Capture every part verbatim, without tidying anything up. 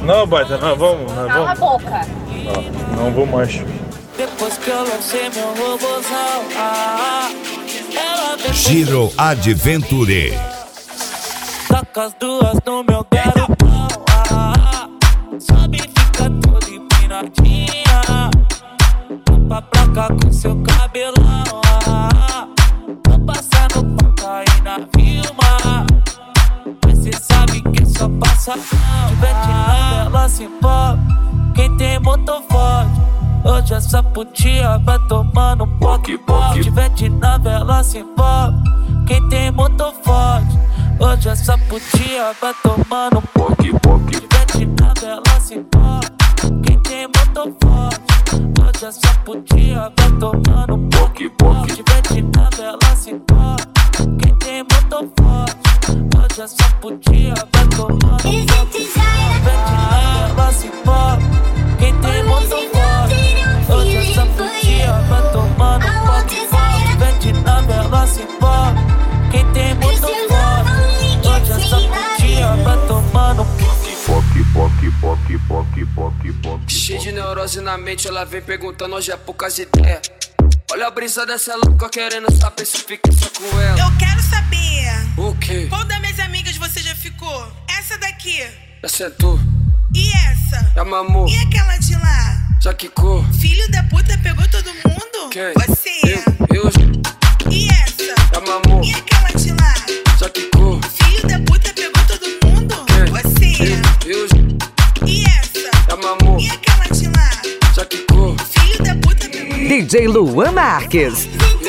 Não, baita, nós vamos, nós Cala a vamos. boca. Ah, não vou mais. Depois que eu lancei meu robôzão, ah, ela vem Giro Adventure. taca as duas no meu garotão, ah, sobe e fica toda empinadinha. Limpa pra cá com seu cabelão, ah, tô passando pra cair na Vilma. Mas cê sabe que só passa não. Tivete na vela se envolve, quem tem motor forte. Hoje essa putinha vai tomando um poque poque. Tivete na vela se envolve, quem tem motor forte. Hoje essa putinha vai tomando um poque poque. Tivete na vela se envolve, quem tem motor forte. Hoje essa putinha vai tomando um poque poque. Tivete na vela se envolve, quem tem motor forte. Hoje essa putinha vai tomando um poque poque. Tivete na vela se envolve, quem tem motor forte. Hoje essa putinha vai tomando um poque poque. Tivete na vela se envolve, quem tem motor forte. Hoje essa putinha vai tomando um poque Poque, poque, poque, poque, poque, poque. Cheio de neurose na mente, ela vem perguntando hoje é poucas ideias. Olha a brisa dessa louca querendo saber se fica só com ela. Eu quero saber. O quê? Qual das minhas amigas você já ficou? Essa daqui. Já sentou? E essa? Já mamou? E aquela de lá? Já quicou? Filho da puta pegou todo mundo? Quem? Você. Eu, eu E essa? já mamou? E aquela de lá? Já quicou? Filho da puta pegou todo mundo? Quem? Você. Eu, eu E essa? já mamou? E aquela de lá? Já quicou? Filho da puta pegou. D J Luan Marques.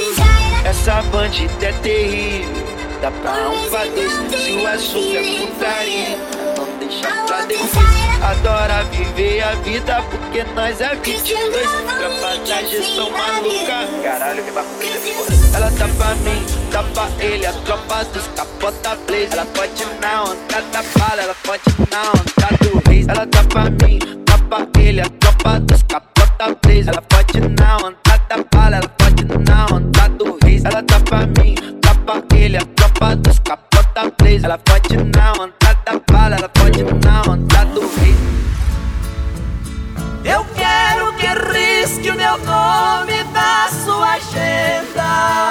Essa bandida é terrível, dá pra um pra dois. Se o assunto é putaria, não deixa pra depois. Adora viver a vida porque nós é vinte e dois. Tropa da gestão maluca, caralho que bagulho é foda. Ela tá pra mim, tá pra ele, a tropa dos capota blaze. Ela pode na onda da bala, ela pode na onda do reis. Ela tá pra mim, tá pra ele, a tropa dos capota blaze. Ela pode na onda da bala, ela pode na onda do reis. Ela tá pra mim, tá pra ele, a tropa dos capota blaze. Ela pode na onda da bala, ela pode na onda do reis. Eu quero que risque o meu nome da sua agenda.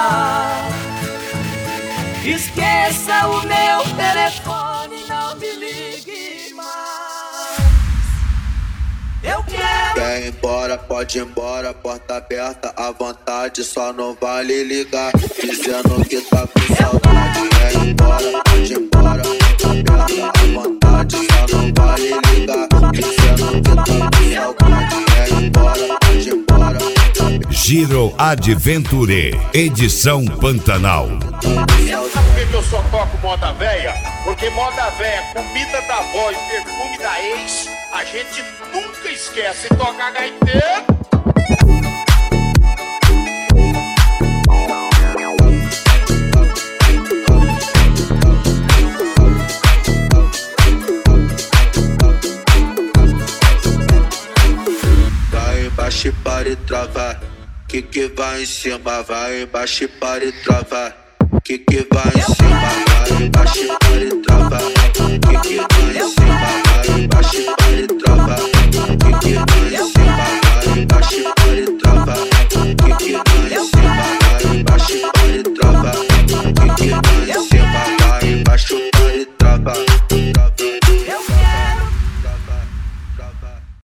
Esqueça o meu telefone, não me ligue mais. Eu quero. Quer ir embora, pode ir embora, porta aberta à vontade, só não vale ligar, dizendo que tá com saudade. Quer ir embora, pode ir embora, porta aberta à vontade, só não vale ligar, dizendo que tá com saudade. Quer ir embora, pode ir embora. Giro Adventure, edição Pantanal. Sabe por que eu só toco moda véia? Porque moda véia, comida da avó e perfume da ex, a gente nunca esquece. Toca gaiteiro. Vai embaixo e para e trava, que que vai em cima, vai embaixo e para e trava, que que vai em cima, vai embaixo e para e trava, que que vai em cima.